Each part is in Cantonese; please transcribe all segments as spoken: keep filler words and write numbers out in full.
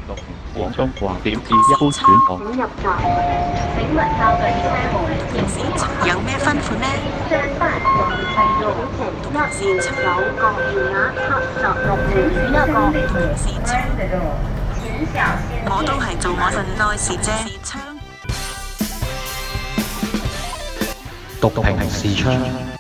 六廣東話點至一般選項。 請入閘。請問校對車門有咩吩咐呢？ 上班路係六程一至九個電額七十六程一個同時窗， 請小心。 我都係做我份內事啫。 讀屏視窗。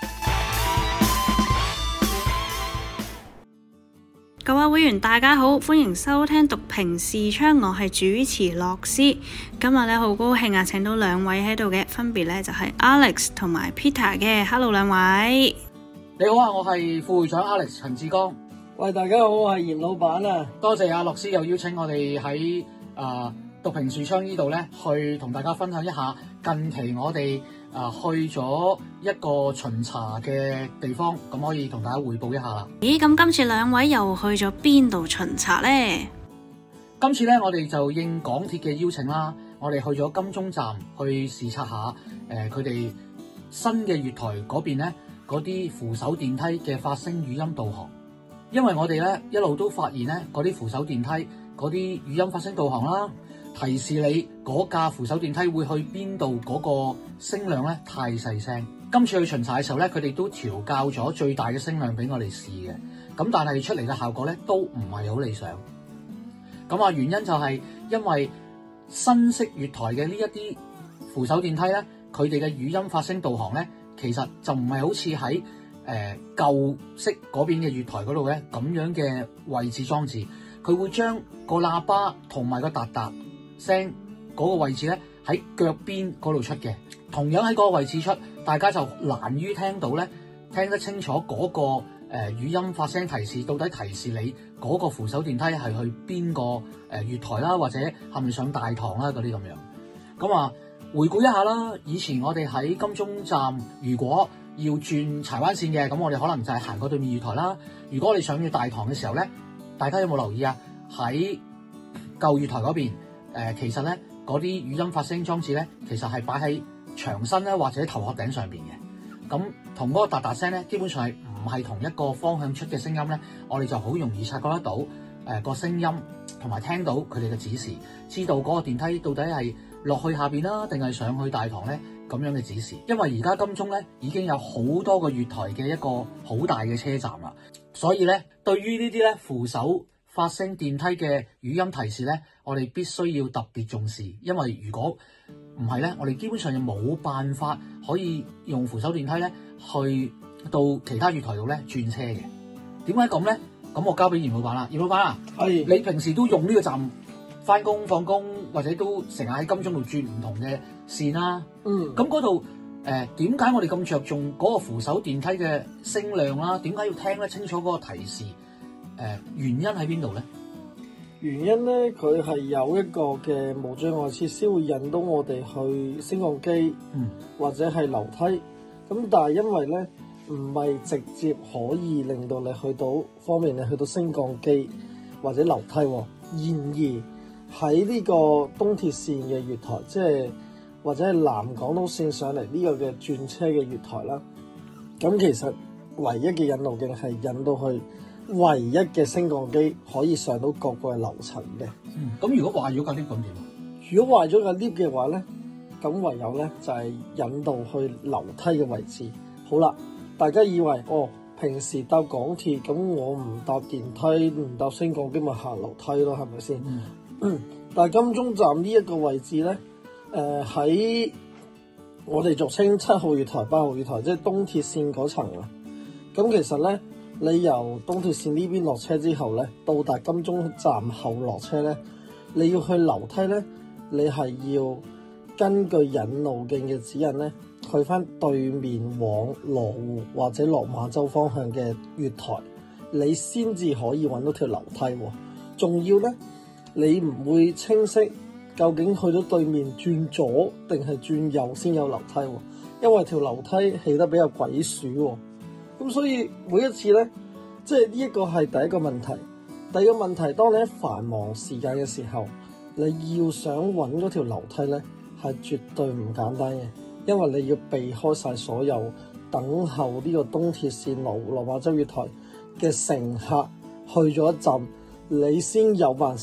各位會員大家好，歡迎收聽讀屏視窗，我係主持樂師。今日咧好高興啊，請到兩位喺度嘅，分別咧就係 Alex 同埋 Peter 嘅。Hello 兩位。 你好啊，我係副會長 Alex 陳志剛。 喂，大家好，我係嚴老闆啊。 多謝阿樂師又邀請我哋喺誒讀屏視窗呢度咧，去同大家分享一下近期我哋啊，去咗一個巡查嘅地方，咁可以同大家匯報一下啦。 咦，咁今次兩位又去咗邊度巡查呢？ 今次咧，我哋就應港鐵嘅邀請啦，我哋去咗金鐘站去視察下誒佢哋新嘅月台嗰邊咧，嗰啲扶手電梯嘅發聲語音導航。因為我哋咧一路都發現咧，嗰啲扶手電梯嗰啲語音發聲導航啦，提示你嗰架扶手電梯會去邊度，嗰個聲量咧太細聲。今次去巡查嘅時候咧，佢哋都調校咗最大嘅聲量俾我哋試嘅，咁但係出嚟嘅效果咧都唔係好理想。咁啊，原因就係因為新式月台嘅呢一啲扶手電梯咧，佢哋嘅語音發聲導航咧，其實就唔係好似喺誒舊式嗰邊嘅月台嗰度咧咁樣嘅位置裝置，佢會將個喇叭同埋個達達聲嗰個位置咧喺腳邊嗰度出嘅，同樣喺嗰個位置出，大家就難於聽到咧，聽得清楚嗰個誒語音發聲提示，到底提示你嗰個扶手電梯係去邊個誒月台啦，或者係咪上大堂啦嗰啲咁樣。咁啊，回顧一下啦，以前我哋喺金鐘站，如果要轉柴灣線嘅，咁我哋可能就係行過對面月台啦。如果我哋上去大堂嘅時候咧，大家有冇留意啊？喺舊月台嗰邊，誒、呃、其實咧嗰啲語音發聲裝置咧，其實係擺喺牆身咧或者頭殼頂上邊嘅。咁同嗰個達達聲咧，基本上係唔係同一個方向出嘅聲音咧，我哋就好容易察覺得到誒、呃、個聲音，同埋聽到佢哋嘅指示，知道嗰個電梯到底係落去下邊啦，定係上去大堂咧？咁樣嘅指示，因為而家金鐘咧已經有好多個月台嘅一個好大嘅車站啦，所以咧對於呢啲咧扶手發聲電梯嘅語音提示咧，我哋必須要特別重視，因為如果唔係咧，我哋基本上就冇辦法可以用扶手電梯咧去到其他月台度咧轉車嘅。點解咁咧？咁我交俾嚴老闆啦，嚴老闆啊，係你平時都用呢個站翻工放工，或者都成日喺金鐘度轉唔同嘅線啦。嗯，咁嗰度誒點解我哋咁着重嗰個扶手電梯嘅聲量啦？點解要聽得清楚嗰個提示？誒、呃、原因喺邊度咧？ 原因咧，佢係有一個嘅無障礙設施會引到我哋去升降機，嗯，或者係樓梯。咁但係因為咧唔係直接可以令到你去到方便你去到升降機或者樓梯。然而喺呢個東鐵線嘅月台，即係或者係南港島線上嚟呢個嘅轉車嘅月台啦，咁其實唯一嘅引路徑係引到去唯一嘅升降機可以上到各個嘅樓層嘅。 嗯，咁如果壞咗架 lift 咁點啊？ 如果壞咗架 lift 嘅話咧，咁唯有咧就係引導去樓梯嘅位置。好啦，大家以為哦，平時搭港鐵咁我唔搭電梯唔搭升降機咪行樓梯咯，係咪先？嗯嗯，但係金鐘站呢一個位置咧，誒、呃、喺我哋俗稱七號月台、八號月台，即係東鐵線嗰層啊。咁其實咧，你由東鐵線呢邊落車之後咧，到達金鐘站後落車咧，你要去樓梯咧，你係要根據引路徑嘅指引咧，去翻對面往羅湖或者落馬洲方向嘅月台，你先至可以揾到條樓梯喎。仲要咧，你唔會清晰究竟去到對面轉左定係轉右先有樓梯喎，因為條樓梯起得比較鬼鼠喎。咁所以每一次咧，即係呢一個係第一個問題。第二個問題，當你喺繁忙時間嘅時候，你要想揾嗰條樓梯咧，係絕對唔簡單嘅，因為你要避開晒所有等候呢個東鐵線羅湖落馬洲月台嘅乘客去咗一陣，你先有辦法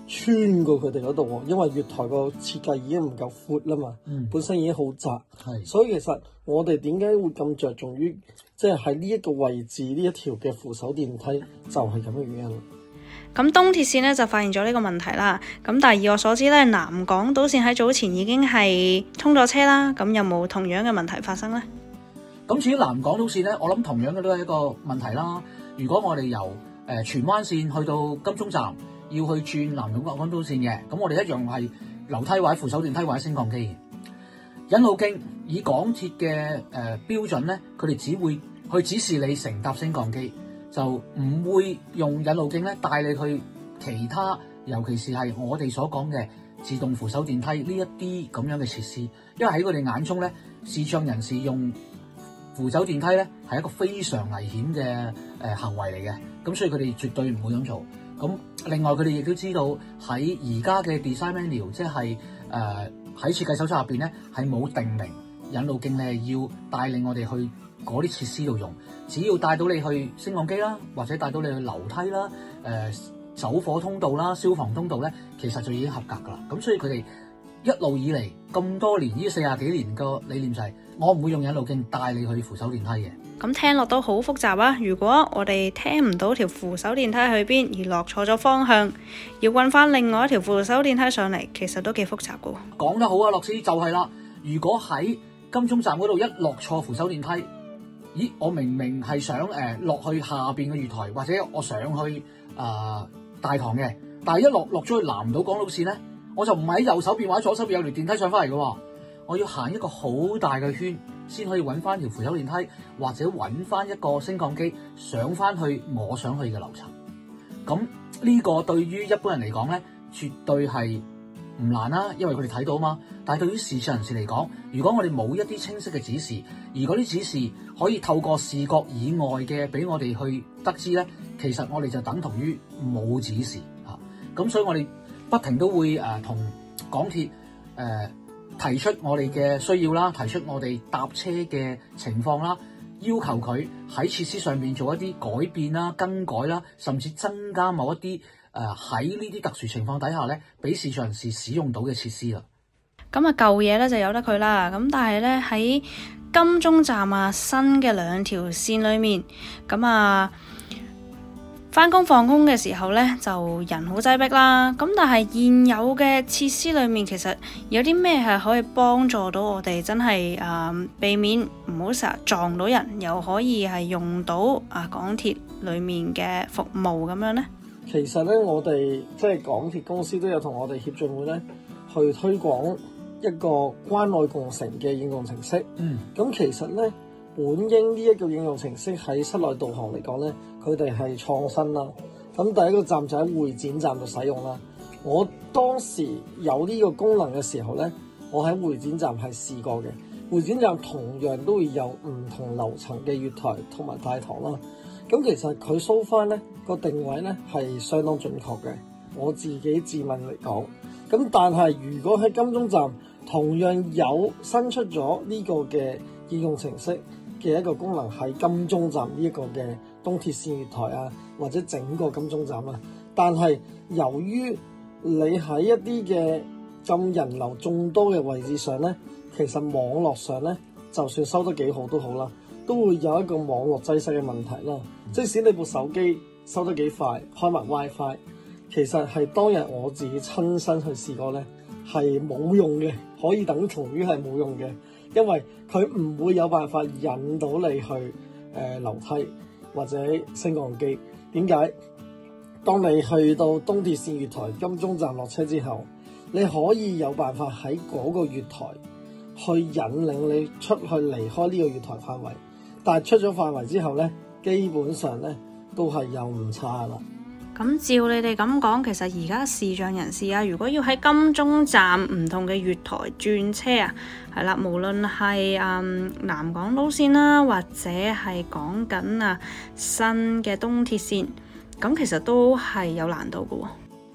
穿過佢哋嗰度喎，因為月台個設計已經唔夠闊啦嘛， 嗯、 本身已經好窄， 係， 所以其實我哋點解會咁着重於即係喺呢一個位置呢一條嘅扶手電梯，就係咁嘅原因。 咁東鐵線咧就發現咗呢個問題啦。咁但係以我所知咧，南港島線喺早前已經係通咗車啦。咁有冇同樣嘅問題發生呢？ 咁至於南港島線咧，我諗同樣嘅都係一個問題啦。如果我哋由誒荃灣線去到金鐘站，要去轉南港島線嘅，咁我哋一樣係樓梯或者扶手電梯或者升降機。引路徑以港鐵嘅誒、呃、標準咧，佢哋只會去指示你乘搭升降機，就唔會用引路徑咧帶你去其他，尤其是係我哋所講嘅自動扶手電梯呢一啲咁樣嘅設施。因為喺佢哋眼中咧，視障人士用扶手電梯咧係一個非常危險嘅誒、呃、行為嚟嘅，咁所以佢哋絕對唔會咁做。咁另外佢哋亦都知道喺而家嘅 design manual，即係誒喺設計手冊入邊咧係冇定明引路徑，你係要帶領我哋去嗰啲設施度用，只要帶到你去升降機啦，或者帶到你去樓梯啦、誒、呃、走火通道啦、消防通道咧，其實就已經合格噶啦。咁所以佢哋一路以嚟咁多年，呢四十幾年個理念就係、是、我唔會用引路徑帶你去扶手電梯嘅。 咁聽落都好複雜啊！如果我哋聽唔到條扶手電梯去邊，而落錯咗方向，要搵翻另外一條扶手電梯上嚟，其實都幾複雜噶。 講得好啊，樂師就係啦。如果喺金鐘站嗰度一落錯扶手電梯，咦，我明明係想誒落、呃、去下邊嘅月台，或者我上去啊、呃、大堂嘅，但係一落落咗去南島港島線咧，我就唔係喺右手邊或者左手邊有條電梯上翻嚟嘅，我要行一個好大嘅圈，先可以揾翻條扶手電梯，或者揾翻一個升降機上翻去我想去嘅樓層。咁呢個對於一般人嚟講咧，絕對係唔難啦，因為佢哋睇到嘛。但係對於視障人士嚟講，如果我哋冇一啲清晰嘅指示，而嗰啲指示可以透過視覺以外嘅俾我哋去得知咧，其實我哋就等同於冇指示嚇。咁、啊、所以我哋不停都會誒同、呃、港鐵誒、呃、提出我哋嘅需要啦，提出我哋搭車嘅情況啦，要求佢喺設施上面做一啲改變啦、更改啦，甚至增加某一啲誒喺呢啲特殊情況底下咧，俾視障人士使用到嘅設施啦。 咁啊舊嘢咧就由得佢啦，咁但係咧喺金鐘站啊新嘅兩條線裏面，咁啊返工放工嘅時候咧就人好擠迫啦。咁但係現有嘅設施裏面，其實有啲咩係可以幫助到我哋真係誒、呃、避免唔好成日撞到人，又可以係用到啊港鐵裏面嘅服務咁樣呢？ 其實咧，我哋即係港鐵公司都有同我哋協進會咧去推廣一個關愛共乘嘅應用程式。 嗯， 咁其實咧，本應呢一個應用程式喺室內導航嚟講咧，佢哋係創新啦。咁第一個站就喺會展站度使用啦。我當時有呢個功能嘅時候咧，我喺會展站係試過嘅。會展站同樣都會有唔同樓層嘅月台同埋大堂啦。咁其實佢搜翻咧個定位咧係相當準確嘅。我自己自問嚟講，咁但係如果喺金鐘站同樣有新出咗呢個嘅應用程式嘅一個功能喺金鐘站呢一個嘅東鐵線月台啊，或者整個金鐘站啊，但係由於你喺一啲嘅咁人流眾多嘅位置上咧，其實網絡上咧就算收得幾好都好啦，都會有一個網絡擠塞嘅問題啦。即使你部手機收得幾快，開埋 WiFi， 其實係當日我自己親身去試過咧，係冇用嘅，可以等同於係冇用嘅，因為佢唔會有辦法引到你去誒、呃、樓梯或者升降機。點解？當你去到東鐵線月台金鐘站落車之後，你可以有辦法喺嗰個月台去引領你出去離開呢個月台範圍，但係出咗範圍之後咧，基本上咧都係又唔差啦。 咁照你哋咁講，其實而家視障人士啊，如果要喺金鐘站唔同嘅月台轉車啊，係啦，無論係嗯南港島線啦，或者係講緊啊新嘅東鐵線，咁其實都係有難度嘅喎。誒、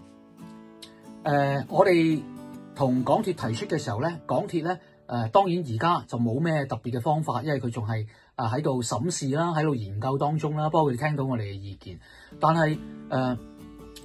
呃，我哋同港鐵提出嘅時候咧，港鐵咧誒當然而家就冇咩特別嘅方法，因為佢仲係啊喺度審視啦，喺度研究當中啦。不過佢哋聽到我哋嘅意見，但係誒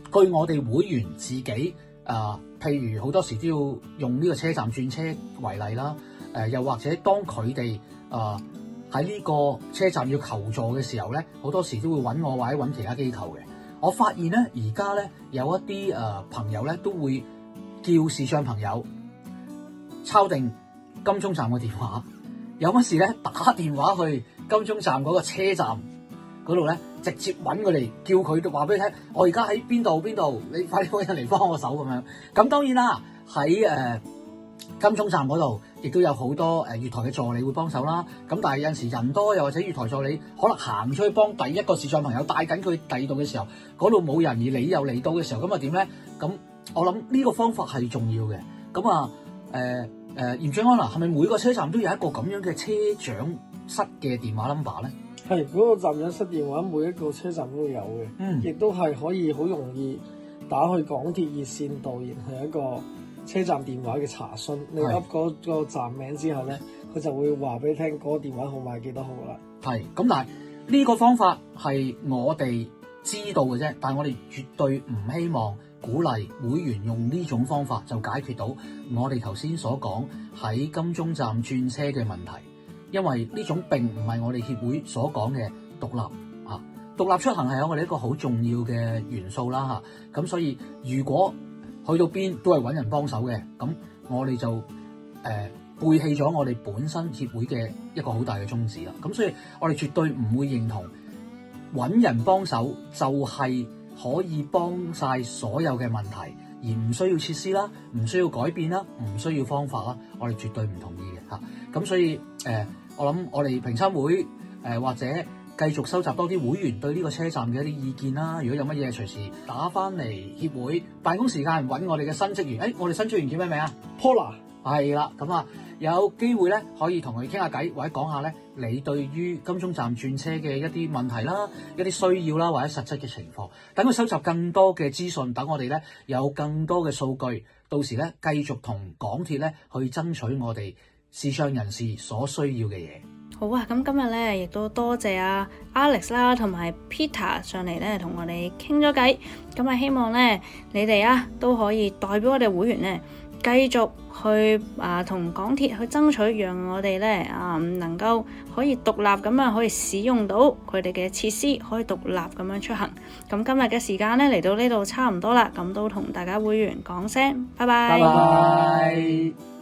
據我哋會員自己啊、呃，譬如好多時都要用呢個車站轉車為例啦，誒、呃、又或者當佢哋啊喺呢個車站要求助嘅時候咧，好多時都會揾我或者揾其他機構嘅。我發現咧，而家咧有一啲誒、呃、朋友咧都會叫視障朋友抄定金鐘站嘅電話，有乜事咧打電話去金鐘站嗰個車站嗰度咧，直接揾佢哋，叫佢話俾你聽，我而家喺邊度邊度，你快啲揾人嚟幫我手咁樣。咁當然啦，喺誒、呃、金鐘站嗰度亦都有好多誒月台嘅助理會幫手啦。咁但係有陣時人多，又或者月台助理可能行出去幫第一個視障朋友帶緊佢第二度嘅時候，嗰度冇人而你又嚟到嘅時候，咁啊點咧？咁我諗呢個方法係重要嘅。咁啊誒誒嚴長安啊，係咪每個車站都有一個咁樣嘅車長室嘅電話 number 咧？ 係嗰、那個站長室電話，每一個車站都有嘅，嗯，亦都係可以好容易打去港鐵熱線度，然後一個車站電話嘅查詢。你噏嗰個站名之後咧，佢就會話俾你聽嗰個電話號碼幾多號啦。係咁，但係呢個方法係我哋知道嘅啫，但係我哋絕對唔希望鼓勵會員用呢種方法就解決到我哋頭先所講喺金鐘站轉車嘅問題。因為呢種並唔係我哋協會所講嘅獨立啊，獨立出行係有我哋一個好重要嘅元素啦嚇。咁、啊、所以如果去到邊都係揾人幫手嘅，咁我哋就誒、呃、背棄咗我哋本身協會嘅一個好大嘅宗旨啦。咁所以我哋絕對唔會認同揾人幫手就係可以幫晒所有嘅問題，而唔需要設施啦，唔需要改變啦，唔需要方法啦，我哋絕對唔同意嘅嚇。咁、啊、所以誒、呃，我諗我哋評審會誒、呃、或者繼續收集多啲會員對呢個車站嘅一啲意見啦。如果有乜嘢，隨時打翻嚟協會辦公時間揾我哋嘅新職員。誒、欸，我哋新職員叫咩名啊 Paula 係啦，咁啊有機會咧可以同佢傾下偈，或者講下咧你對於金鐘站轉車嘅一啲問題啦、一啲需要啦，或者實質嘅情況，等佢收集更多嘅資訊，等我哋咧有更多嘅數據，到時咧繼續同港鐵咧去爭取我哋視障人士所需要嘅嘢。 好啊，咁今日咧亦都多謝阿 Alex 啦，同埋 Peter 上嚟咧同我哋傾咗偈。咁啊，希望咧你哋啊都可以代表我哋會員咧繼續去啊同港鐵去爭取，讓我哋咧啊能夠可以獨立咁樣可以使用到佢哋嘅設施，可以獨立咁樣出行。咁今日嘅時間咧嚟到呢度差唔多啦，咁都同大家會員講聲，拜拜。 拜拜。